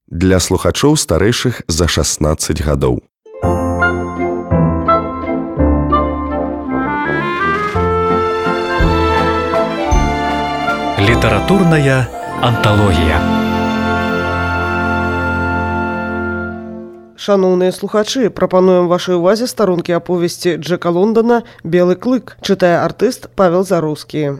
Для слухачоў старэйшых за 16 гадоў. Літаратурная анталогія. Шаноўныя слухачы, прапануем вашай увазе старонкі аповесці Джека Лондона «Белы клык», чытае артыст Павел Зароўскі.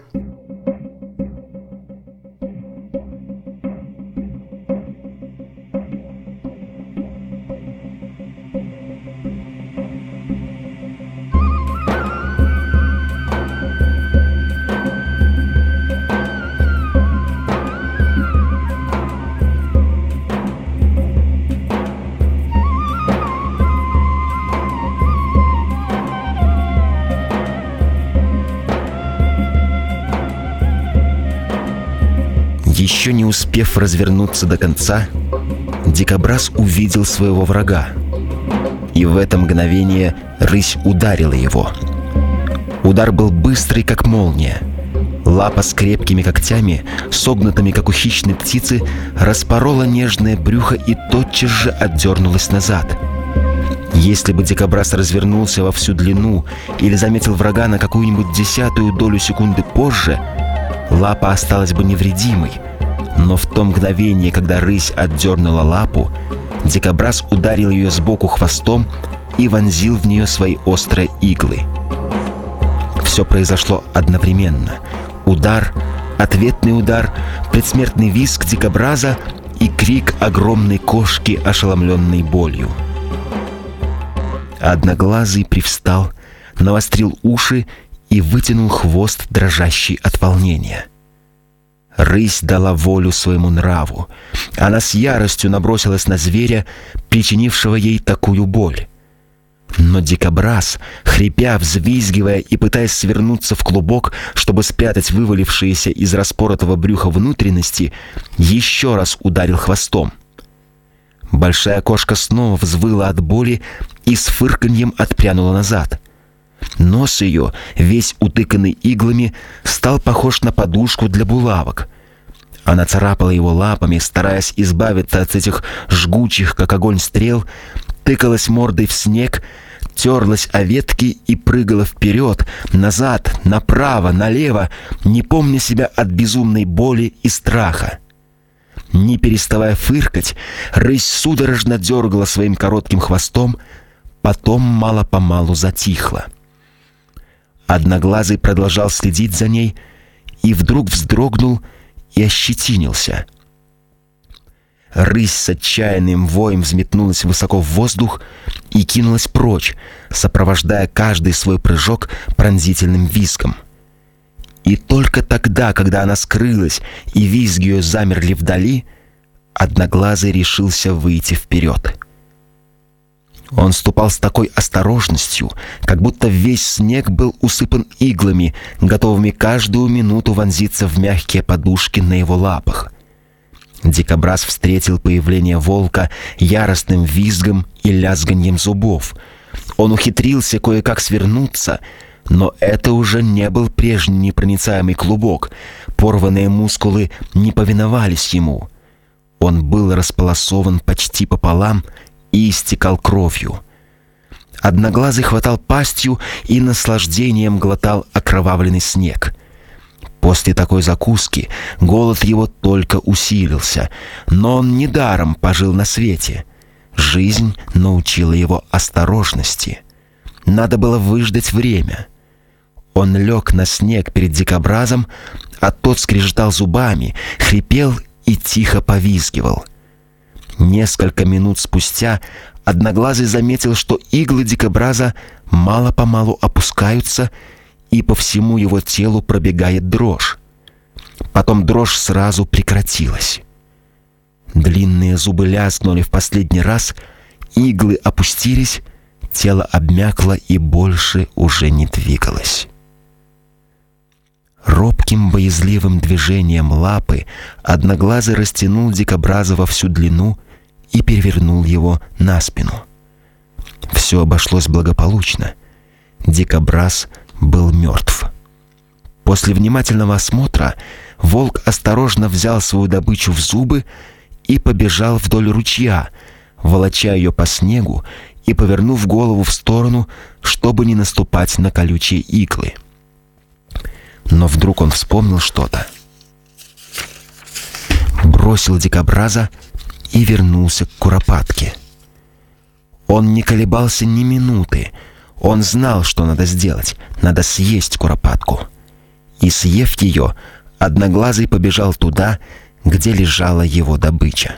Еще не успев развернуться до конца, дикобраз увидел своего врага. И в это мгновение рысь ударила его. Удар был быстрый, как молния. Лапа с крепкими когтями, согнутыми, как у хищной птицы, распорола нежное брюхо и тотчас же отдернулась назад. Если бы дикобраз развернулся во всю длину или заметил врага на какую-нибудь 10-ую долю секунды позже, лапа осталась бы невредимой. Но в то мгновение, когда рысь отдернула лапу, дикобраз ударил ее сбоку хвостом и вонзил в нее свои острые иглы. Все произошло одновременно. Удар, ответный удар, предсмертный визг дикобраза и крик огромной кошки, ошеломленной болью. Одноглазый привстал, навострил уши и вытянул хвост, дрожащий от волнения. Рысь дала волю своему нраву. Она с яростью набросилась на зверя, причинившего ей такую боль. Но дикобраз, хрипя, взвизгивая и пытаясь свернуться в клубок, чтобы спрятать вывалившиеся из распоротого брюха внутренности, еще раз ударил хвостом. Большая кошка снова взвыла от боли и с фырканьем отпрянула назад. Нос ее, весь утыканный иглами, стал похож на подушку для булавок. Она царапала его лапами, стараясь избавиться от этих жгучих, как огонь, стрел, тыкалась мордой в снег, терлась о ветки и прыгала вперед, назад, направо, налево, не помня себя от безумной боли и страха. Не переставая фыркать, рысь судорожно дергала своим коротким хвостом, потом мало-помалу затихла. Одноглазый продолжал следить за ней и вдруг вздрогнул и ощетинился. Рысь с отчаянным воем взметнулась высоко в воздух и кинулась прочь, сопровождая каждый свой прыжок пронзительным визгом. И только тогда, когда она скрылась и визги ее замерли вдали, Одноглазый решился выйти вперед. Он ступал с такой осторожностью, как будто весь снег был усыпан иглами, готовыми каждую минуту вонзиться в мягкие подушки на его лапах. Дикобраз встретил появление волка яростным визгом и лязганьем зубов. Он ухитрился кое-как свернуться, но это уже не был прежний непроницаемый клубок. Порванные мускулы не повиновались ему. Он был располосован почти пополам и истекал кровью. Одноглазый хватал пастью и наслаждением глотал окровавленный снег. После такой закуски голод его только усилился, но он недаром пожил на свете. Жизнь научила его осторожности. Надо было выждать время. Он лег на снег перед дикобразом, а тот скрежетал зубами, хрипел и тихо повизгивал. Несколько минут спустя Одноглазый заметил, что иглы дикобраза мало-помалу опускаются, и по всему его телу пробегает дрожь. Потом дрожь сразу прекратилась. Длинные зубы лязгнули в последний раз, иглы опустились, тело обмякло и больше уже не двигалось. Робким боязливым движением лапы Одноглазый растянул дикобраза во всю длину и перевернул его на спину. Все обошлось благополучно. Дикобраз был мертв. После внимательного осмотра волк осторожно взял свою добычу в зубы и побежал вдоль ручья, волоча ее по снегу и повернув голову в сторону, чтобы не наступать на колючие иглы. Но вдруг он вспомнил что-то, бросил дикобраза и вернулся к куропатке. Он не колебался ни минуты. Он знал, что надо сделать. Надо съесть куропатку. И, съев ее, Одноглазый побежал туда, где лежала его добыча.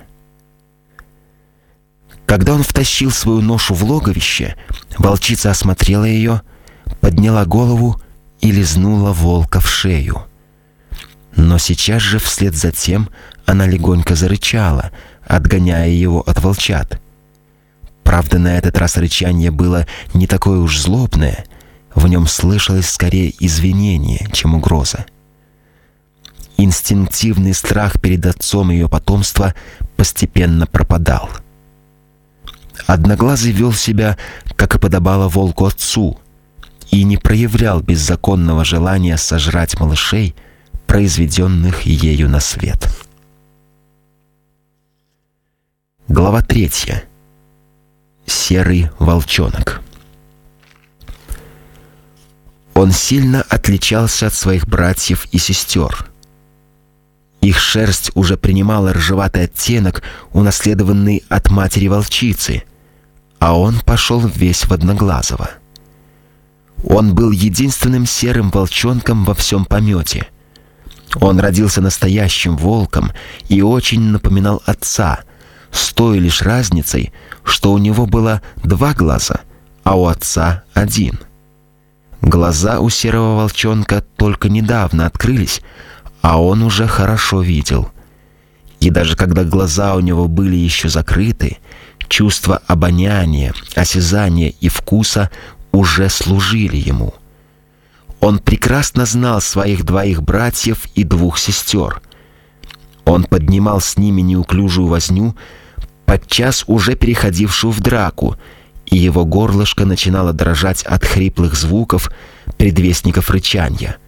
Когда он втащил свою ношу в логовище, волчица осмотрела ее, подняла голову и лизнула волка в шею. Но сейчас же вслед за тем она легонько зарычала, отгоняя его от волчат. Правда, на этот раз рычание было не такое уж злобное, в нем слышалось скорее извинение, чем угроза. Инстинктивный страх перед отцом ее потомства постепенно пропадал. Одноглазый вел себя, как и подобало волку отцу, и не проявлял беззаконного желания сожрать малышей, произведенных ею на свет. Глава 3. Серый волчонок. Он сильно отличался от своих братьев и сестер. Их шерсть уже принимала рыжеватый оттенок, унаследованный от матери-волчицы, а он пошел весь в Одноглазого. Он был единственным серым волчонком во всем помете. Он родился настоящим волком и очень напоминал отца, с той лишь разницей, что у него было 2 глаза, а у отца 1. Глаза у серого волчонка только недавно открылись, а он уже хорошо видел. И даже когда глаза у него были еще закрыты, чувства обоняния, осязания и вкуса уже служили ему. Он прекрасно знал своих 2 братьев и 2 сестер. Он поднимал с ними неуклюжую возню, подчас уже переходившую в драку, и его горлышко начинало дрожать от хриплых звуков, предвестников рычания.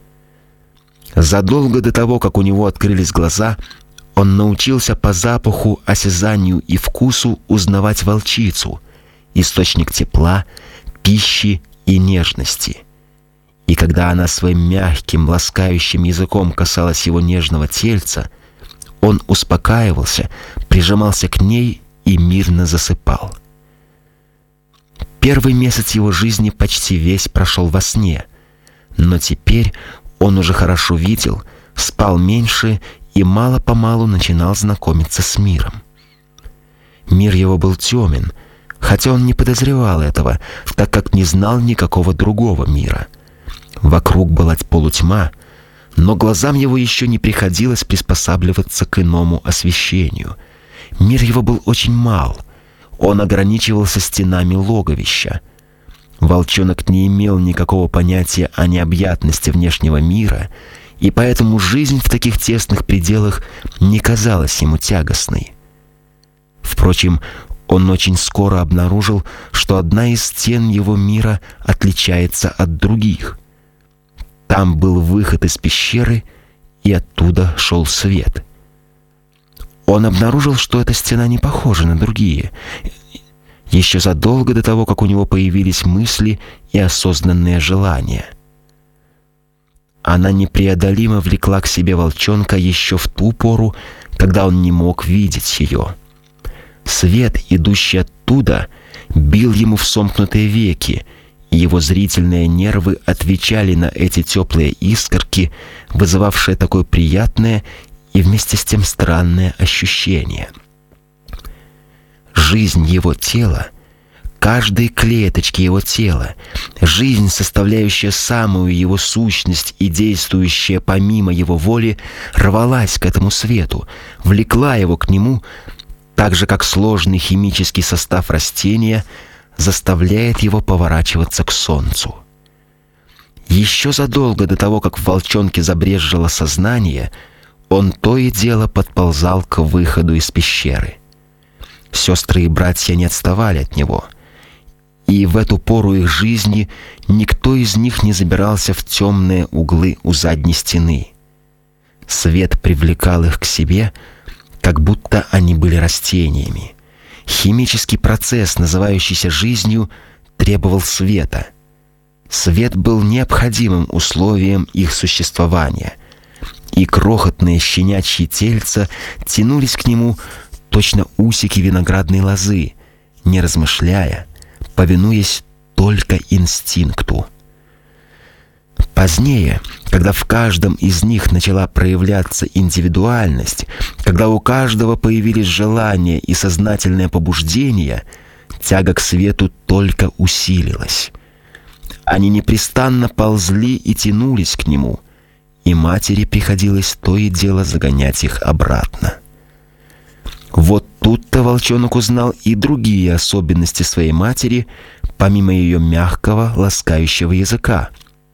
Задолго до того, как у него открылись глаза, он научился по запаху, осязанию и вкусу узнавать волчицу, источник тепла, пищи и нежности. И когда она своим мягким, ласкающим языком касалась его нежного тельца, он успокаивался, прижимался к ней и мирно засыпал. Первый месяц его жизни почти весь прошел во сне, но теперь он уже хорошо видел, спал меньше и мало-помалу начинал знакомиться с миром. Мир его был темен, хотя он не подозревал этого, так как не знал никакого другого мира. Вокруг была полутьма, но глазам его еще не приходилось приспосабливаться к иному освещению. Мир его был очень мал, он ограничивался стенами логовища. Волчонок не имел никакого понятия о необъятности внешнего мира, и поэтому жизнь в таких тесных пределах не казалась ему тягостной. Впрочем, он очень скоро обнаружил, что одна из стен его мира отличается от других. Там был выход из пещеры, и оттуда шел свет. Он обнаружил, что эта стена не похожа на другие, еще задолго до того, как у него появились мысли и осознанные желания. Она непреодолимо влекла к себе волчонка еще в ту пору, когда он не мог видеть ее. Свет, идущий оттуда, бил ему в сомкнутые веки, и его зрительные нервы отвечали на эти теплые искорки, вызывавшие такое приятное и вместе с тем странное ощущение. Жизнь его тела, каждой клеточки его тела, жизнь, составляющая самую его сущность и действующая помимо его воли, рвалась к этому свету, влекла его к нему, так же, как сложный химический состав растения заставляет его поворачиваться к солнцу. Еще задолго до того, как в волчонке забрезжило сознание, он то и дело подползал к выходу из пещеры. Сестры и братья не отставали от него, и в эту пору их жизни никто из них не забирался в темные углы у задней стены. Свет привлекал их к себе, как будто они были растениями. Химический процесс, называющийся жизнью, требовал света. Свет был необходимым условием их существования, и крохотные щенячьи тельца тянулись к нему точно усики виноградной лозы, не размышляя, повинуясь только инстинкту. Позднее, когда в каждом из них начала проявляться индивидуальность, когда у каждого появились желания и сознательное побуждение, тяга к свету только усилилась. Они непрестанно ползли и тянулись к нему, и матери приходилось то и дело загонять их обратно. Вот тут-то волчонок узнал и другие особенности своей матери, помимо ее мягкого, ласкающего языка.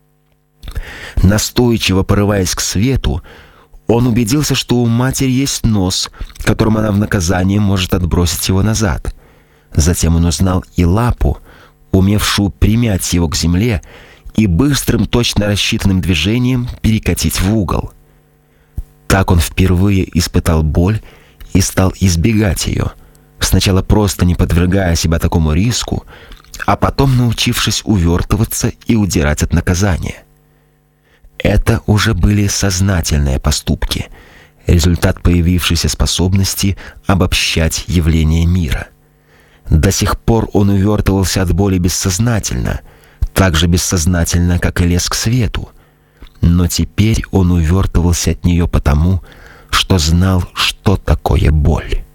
Настойчиво порываясь к свету, он убедился, что у матери есть нос, которым она в наказание может отбросить его назад. Затем он узнал и лапу, умевшую примять его к земле и быстрым, точно рассчитанным движением перекатить в угол. Так он впервые испытал боль и стал избегать ее, сначала просто не подвергая себя такому риску, а потом научившись увертываться и удирать от наказания. Это уже были сознательные поступки, результат появившейся способности обобщать явления мира. До сих пор он увертывался от боли бессознательно, так же бессознательно, как и лез к свету. Но теперь он увертывался от нее потому, что знал, что такое боль.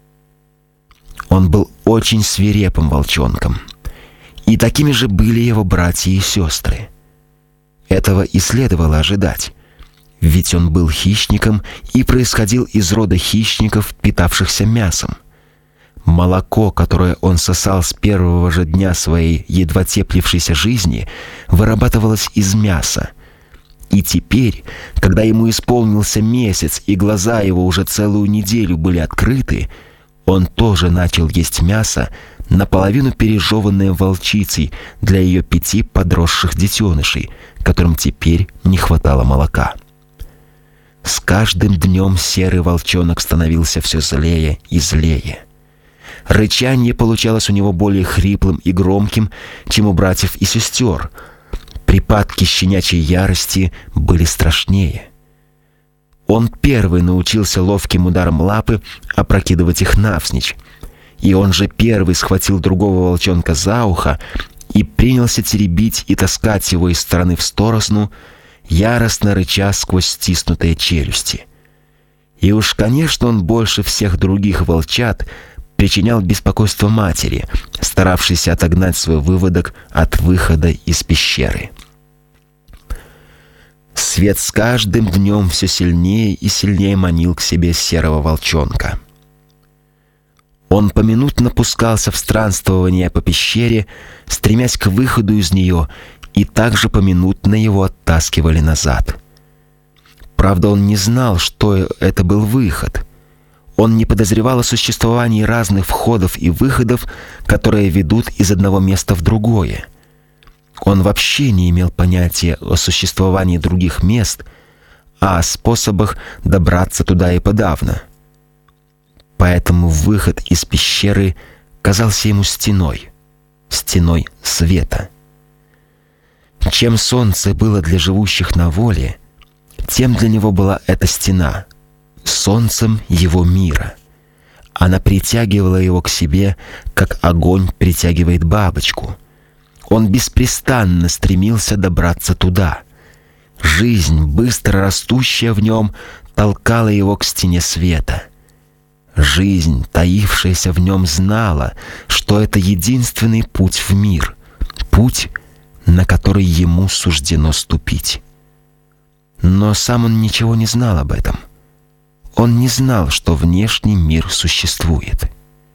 Он был очень свирепым волчонком, и такими же были его братья и сестры. Этого и следовало ожидать, ведь он был хищником и происходил из рода хищников, питавшихся мясом. Молоко, которое он сосал с первого же дня своей едва теплившейся жизни, вырабатывалось из мяса. И теперь, когда ему исполнился месяц и глаза его уже целую неделю были открыты, он тоже начал есть мясо, наполовину пережеванное волчицей для ее 5 подросших детенышей, которым теперь не хватало молока. С каждым днем серый волчонок становился все злее и злее. Рычание получалось у него более хриплым и громким, чем у братьев и сестер. Припадки щенячьей ярости были страшнее. Он первый научился ловким ударом лапы опрокидывать их навзничь, и он же первый схватил другого волчонка за ухо и принялся теребить и таскать его из стороны в сторону, яростно рыча сквозь стиснутые челюсти. И уж, конечно, он больше всех других волчат причинял беспокойство матери, старавшейся отогнать свой выводок от выхода из пещеры. Свет с каждым днем все сильнее и сильнее манил к себе серого волчонка. Он поминутно пускался в странствование по пещере, стремясь к выходу из нее, и также поминутно его оттаскивали назад. Правда, он не знал, что это был выход. Он не подозревал о существовании разных входов и выходов, которые ведут из одного места в другое. Он вообще не имел понятия о существовании других мест, а о способах добраться туда и подавно. Поэтому выход из пещеры казался ему стеной света. Чем солнце было для живущих на воле, тем для него была эта стена, солнцем его мира. Она притягивала его к себе, как огонь притягивает бабочку. Он беспрестанно стремился добраться туда. Жизнь, быстро растущая в нем, толкала его к стене света. Жизнь, таившаяся в нем, знала, что это единственный путь в мир, путь, на который ему суждено ступить. Но сам он ничего не знал об этом. Он не знал, что внешний мир существует.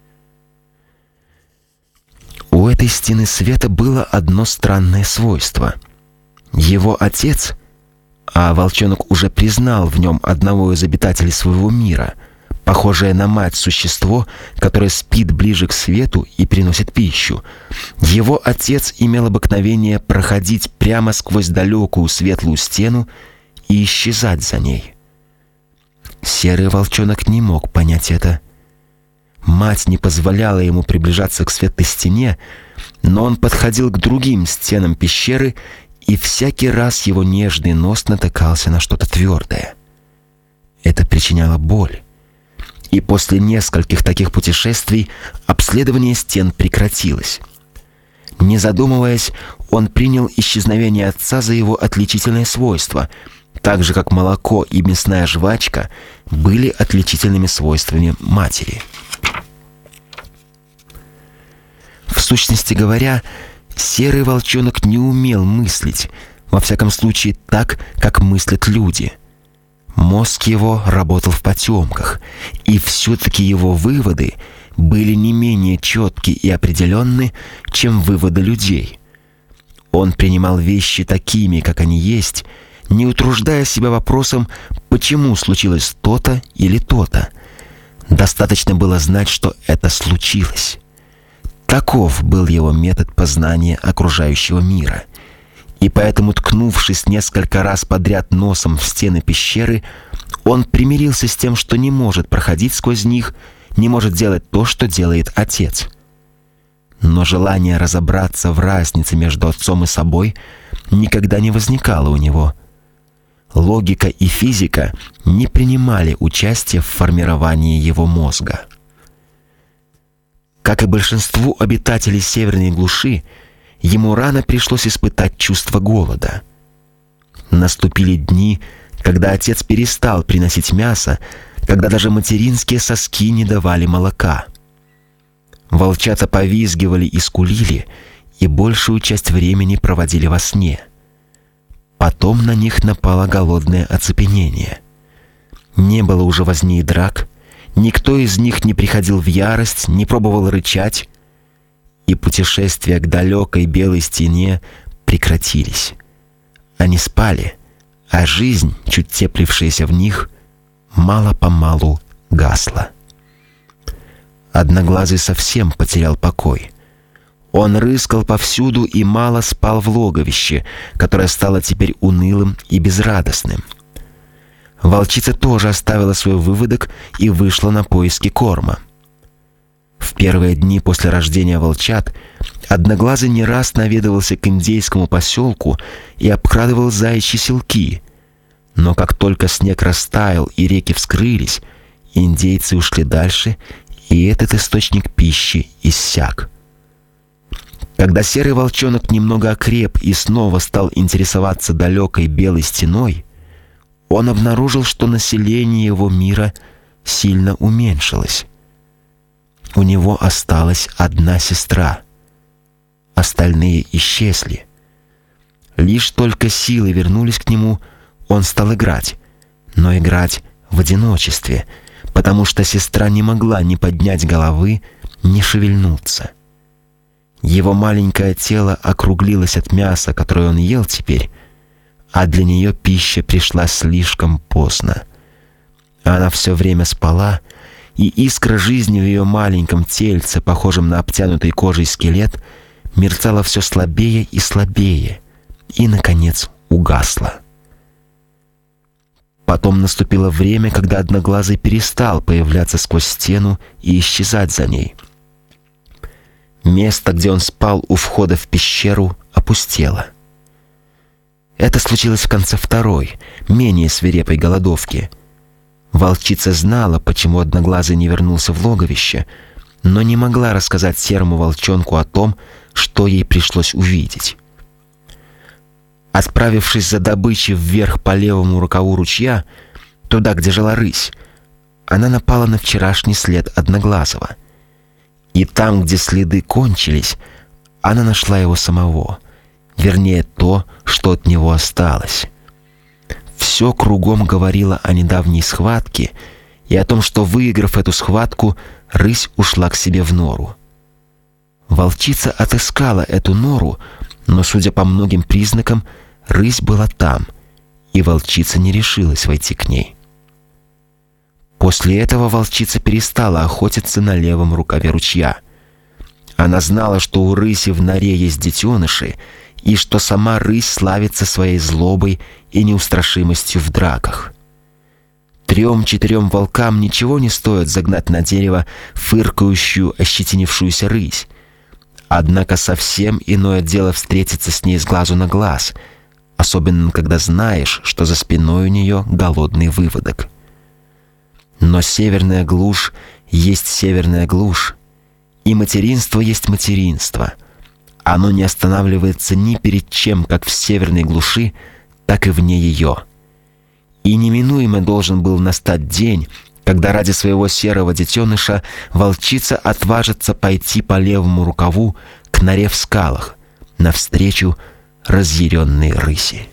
У этой стены света было одно странное свойство. Его отец, а волчонок уже признал в нем одного из обитателей своего мира, похожее на мать существо, которое спит ближе к свету и приносит пищу. Его отец имел обыкновение проходить прямо сквозь далекую светлую стену и исчезать за ней. Серый волчонок не мог понять это. Мать не позволяла ему приближаться к светлой стене, но он подходил к другим стенам пещеры, и всякий раз его нежный нос натыкался на что-то твердое. Это причиняло боль. И после нескольких таких путешествий обследование стен прекратилось. Не задумываясь, он принял исчезновение отца за его отличительное свойство, так же как молоко и мясная жвачка были отличительными свойствами матери. В сущности говоря, серый волчонок не умел мыслить, во всяком случае так, как мыслят люди. Мозг его работал в потемках, и все-таки его выводы были не менее четки и определенны, чем выводы людей. Он принимал вещи такими, как они есть, не утруждая себя вопросом, почему случилось то-то или то-то. Достаточно было знать, что это случилось. Таков был его метод познания окружающего мира. И поэтому, ткнувшись несколько раз подряд носом в стены пещеры, он примирился с тем, что не может проходить сквозь них, не может делать то, что делает отец. Но желание разобраться в разнице между отцом и собой никогда не возникало у него. Логика и физика не принимали участия в формировании его мозга. Как и большинству обитателей северной глуши, ему рано пришлось испытать чувство голода. Наступили дни, когда отец перестал приносить мясо, когда даже материнские соски не давали молока. Волчата повизгивали и скулили, и большую часть времени проводили во сне. Потом на них напало голодное оцепенение. Не было уже возни и драк, никто из них не приходил в ярость, не пробовал рычать, и путешествия к далекой белой стене прекратились. Они спали, а жизнь, чуть теплившаяся в них, мало-помалу гасла. Одноглазый совсем потерял покой. Он рыскал повсюду и мало спал в логовище, которое стало теперь унылым и безрадостным. Волчица тоже оставила свой выводок и вышла на поиски корма. В первые дни после рождения волчат Одноглазый не раз наведывался к индейскому поселку и обкрадывал заячьи селки. Но как только снег растаял и реки вскрылись, индейцы ушли дальше, и этот источник пищи иссяк. Когда серый волчонок немного окреп и снова стал интересоваться далекой белой стеной, он обнаружил, что население его мира сильно уменьшилось. У него осталась одна сестра. Остальные исчезли. Лишь только силы вернулись к нему, он стал играть, но играть в одиночестве, потому что сестра не могла ни поднять головы, ни шевельнуться. Его маленькое тело округлилось от мяса, которое он ел теперь, а для нее пища пришла слишком поздно. Она все время спала, и искра жизни в ее маленьком тельце, похожем на обтянутый кожей скелет, мерцала все слабее и слабее, и, наконец, угасла. Потом наступило время, когда Одноглазый перестал появляться сквозь стену и исчезать за ней. Место, где он спал у входа в пещеру, опустело. Это случилось в конце второй, менее свирепой голодовки. Волчица знала, почему Одноглазый не вернулся в логовище, но не могла рассказать серому волчонку о том, что ей пришлось увидеть. Отправившись за добычей вверх по левому рукаву ручья, туда, где жила рысь, она напала на вчерашний след Одноглазого. И там, где следы кончились, она нашла его самого, вернее, то, что от него осталось. Все кругом говорило о недавней схватке и о том, что, выиграв эту схватку, рысь ушла к себе в нору. Волчица отыскала эту нору, но, судя по многим признакам, рысь была там, и волчица не решилась войти к ней. После этого волчица перестала охотиться на левом рукаве ручья. Она знала, что у рыси в норе есть детеныши, и что сама рысь славится своей злобой и неустрашимостью в драках. 3-4 волкам ничего не стоит загнать на дерево фыркающую, ощетинившуюся рысь. Однако совсем иное дело встретиться с ней с глазу на глаз, особенно когда знаешь, что за спиной у нее голодный выводок. Но северная глушь есть северная глушь, и материнство есть материнство. Оно не останавливается ни перед чем, как в северной глуши, так и вне ее. И неминуемо должен был настать день, когда ради своего серого детеныша волчица отважится пойти по левому рукаву к норе в скалах, навстречу разъяренной рыси.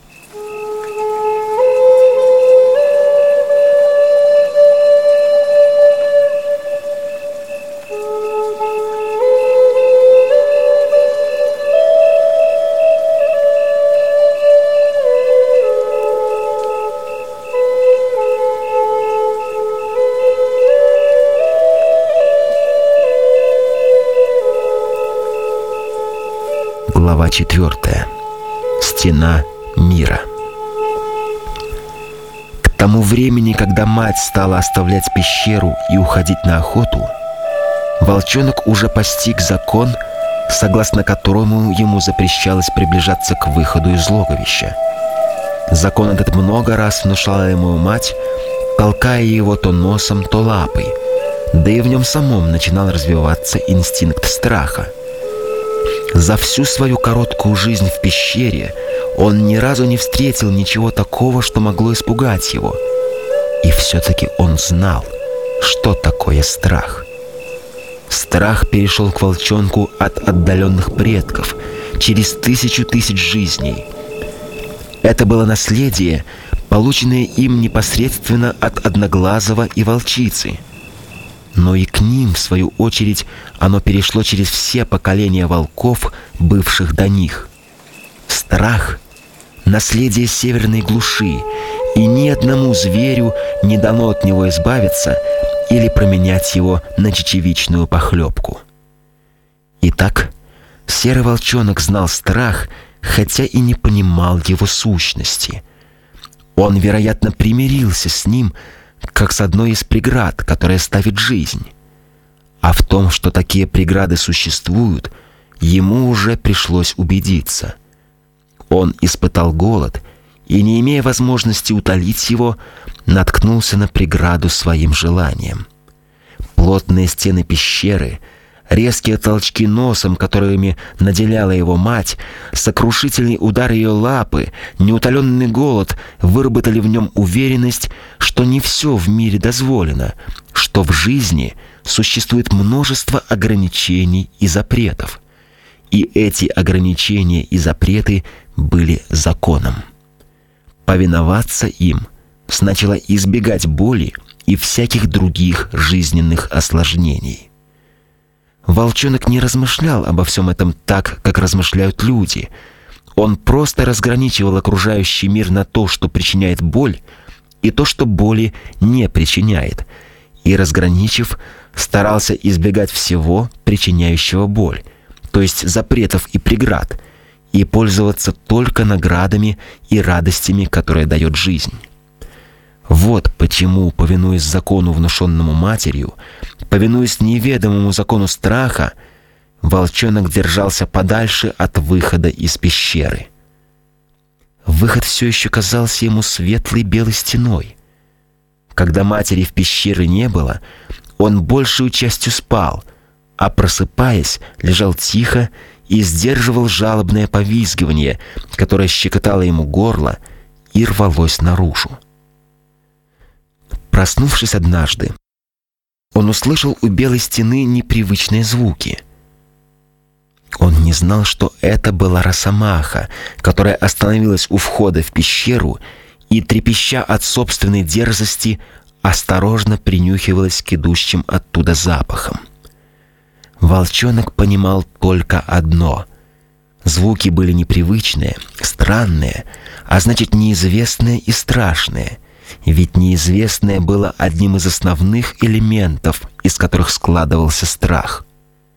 Глава 4. Стена мира. К тому времени, когда мать стала оставлять пещеру и уходить на охоту, волчонок уже постиг закон, согласно которому ему запрещалось приближаться к выходу из логовища. Закон этот много раз внушала ему мать, толкая его то носом, то лапой, да и в нем самом начинал развиваться инстинкт страха. За всю свою короткую жизнь в пещере он ни разу не встретил ничего такого, что могло испугать его. И все-таки он знал, что такое страх. Страх перешел к волчонку от отдаленных предков через 1000 тысяч жизней. Это было наследие, полученное им непосредственно от Одноглазого и Волчицы. Но и к ним, в свою очередь, оно перешло через все поколения волков, бывших до них. Страх — наследие северной глуши, и ни одному зверю не дано от него избавиться или променять его на чечевичную похлебку. Итак, серый волчонок знал страх, хотя и не понимал его сущности. Он, вероятно, примирился с ним, как с одной из преград, которая ставит жизнь. А в том, что такие преграды существуют, ему уже пришлось убедиться. Он испытал голод и, не имея возможности утолить его, наткнулся на преграду своим желанием. Плотные стены пещеры, резкие толчки носом, которыми наделяла его мать, сокрушительный удар ее лапы, неутоленный голод выработали в нем уверенность, что не все в мире дозволено, что в жизни существует множество ограничений и запретов. И эти ограничения и запреты были законом. Повиноваться им значило избегать боли и всяких других жизненных осложнений. Волчонок не размышлял обо всем этом так, как размышляют люди. Он просто разграничивал окружающий мир на то, что причиняет боль, и то, что боли не причиняет, и, разграничив, старался избегать всего, причиняющего боль, то есть запретов и преград, и пользоваться только наградами и радостями, которые дает жизнь. Вот почему, повинуясь закону, внушенному матерью, повинуясь неведомому закону страха, волчонок держался подальше от выхода из пещеры. Выход все еще казался ему светлой белой стеной. Когда матери в пещере не было, он большую частью спал, а просыпаясь, лежал тихо и сдерживал жалобное повизгивание, которое щекотало ему горло и рвалось наружу. Проснувшись однажды, он услышал у белой стены непривычные звуки. Он не знал, что это была росомаха, которая остановилась у входа в пещеру и, трепеща от собственной дерзости, осторожно принюхивалась к идущим оттуда запахам. Волчонок понимал только одно: звуки были непривычные, странные, а значит неизвестные и страшные. Ведь неизвестное было одним из основных элементов, из которых складывался страх.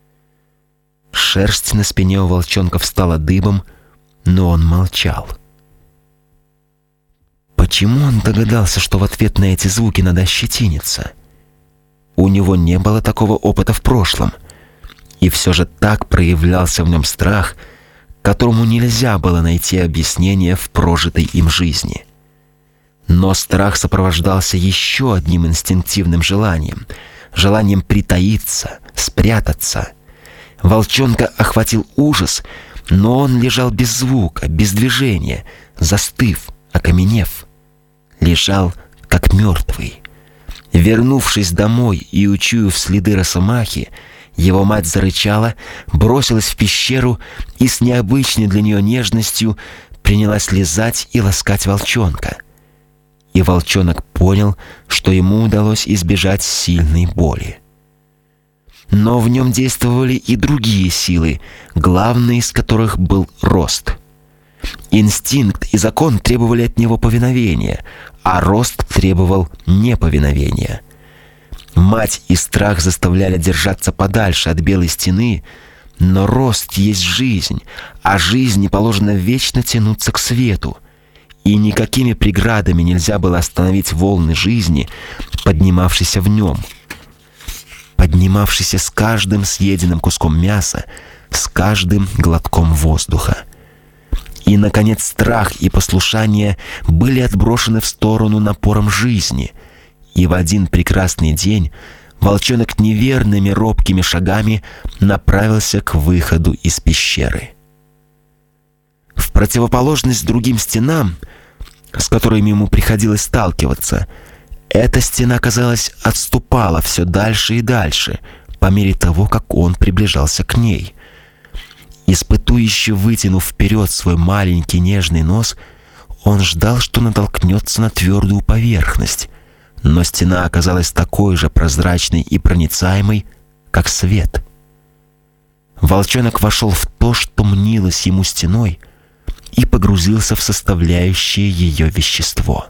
Шерсть на спине у волчонка встала дыбом, но он молчал. Почему он догадался, что в ответ на эти звуки надо ощетиниться? У него не было такого опыта в прошлом. И все же так проявлялся в нем страх, которому нельзя было найти объяснение в прожитой им жизни. Но страх сопровождался еще одним инстинктивным желанием притаиться, спрятаться. Волчонка охватил ужас, но он лежал без звука, без движения, застыв, окаменев. Лежал, как мертвый. Вернувшись домой и учуяв следы росомахи, его мать зарычала, бросилась в пещеру и с необычной для нее нежностью принялась лизать и ласкать волчонка. И волчонок понял, что ему удалось избежать сильной боли. Но в нем действовали и другие силы, главной из которых был рост. Инстинкт и закон требовали от него повиновения, а рост требовал неповиновения. Мать и страх заставляли держаться подальше от белой стены, но рост есть жизнь, а жизни положено вечно тянуться к свету, и никакими преградами нельзя было остановить волны жизни, поднимавшейся в нем, поднимавшейся с каждым съеденным куском мяса, с каждым глотком воздуха. И, наконец, страх и послушание были отброшены в сторону напором жизни, и в один прекрасный день волчонок неверными робкими шагами направился к выходу из пещеры. В противоположность другим стенам, с которыми ему приходилось сталкиваться, эта стена, казалось, отступала все дальше и дальше, по мере того, как он приближался к ней. Испытующе вытянув вперед свой маленький нежный нос, он ждал, что натолкнется на твердую поверхность, но стена оказалась такой же прозрачной и проницаемой, как свет. Волчонок вошел в то, что мнилось ему стеной, и погрузился в составляющее ее вещество.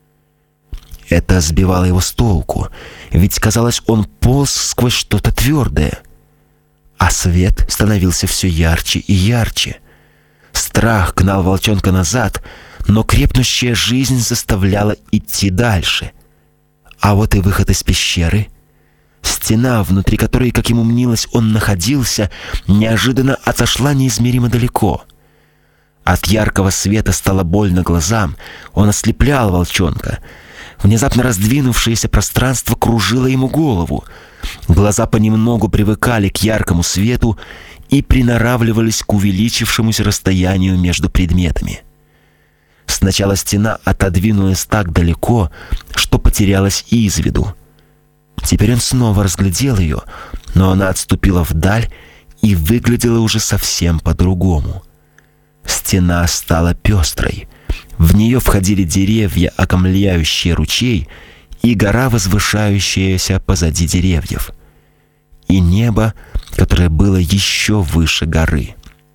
Это сбивало его с толку, ведь, казалось, он полз сквозь что-то твердое. А свет становился все ярче и ярче. Страх гнал волчонка назад, но крепнущая жизнь заставляла идти дальше. А вот и выход из пещеры. Стена, внутри которой, как ему мнилось, он находился, неожиданно отошла неизмеримо далеко. От яркого света стало больно глазам, он ослеплял волчонка. Внезапно раздвинувшееся пространство кружило ему голову. Глаза понемногу привыкали к яркому свету и приноравливались к увеличившемуся расстоянию между предметами. Сначала стена отодвинулась так далеко, что потерялась из виду. Теперь он снова разглядел ее, но она отступила вдаль и выглядела уже совсем по-другому. Стена стала пестрой. В нее входили деревья, окаймляющие ручей, и гора, возвышающаяся позади деревьев, и небо, которое было еще выше горы.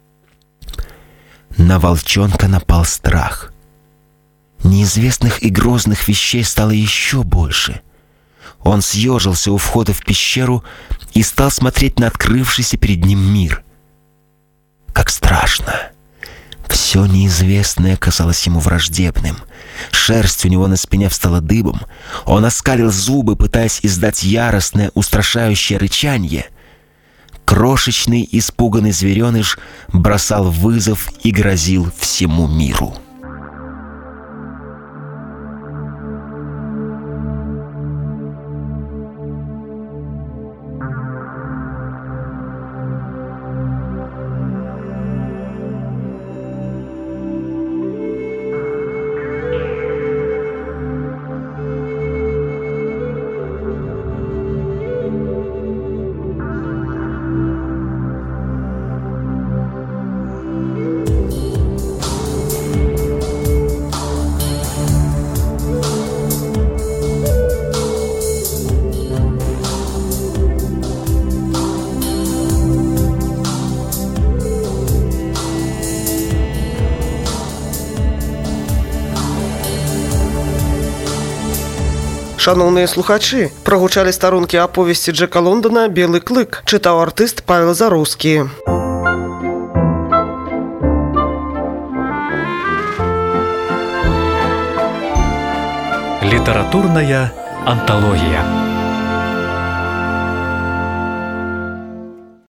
На волчонка напал страх. Неизвестных и грозных вещей стало еще больше. Он съежился у входа в пещеру и стал смотреть на открывшийся перед ним мир. Как страшно! Все неизвестное казалось ему враждебным. Шерсть у него на спине встала дыбом. Он оскалил зубы, пытаясь издать яростное, устрашающее рычанье. Крошечный, испуганный звереныш бросал вызов и грозил всему миру. Шановныя слухачы, прагучалі старонкі аповесці Джека Лондона «Белы клык», чытаў артыст Павел Зароўскі. Литературная антология.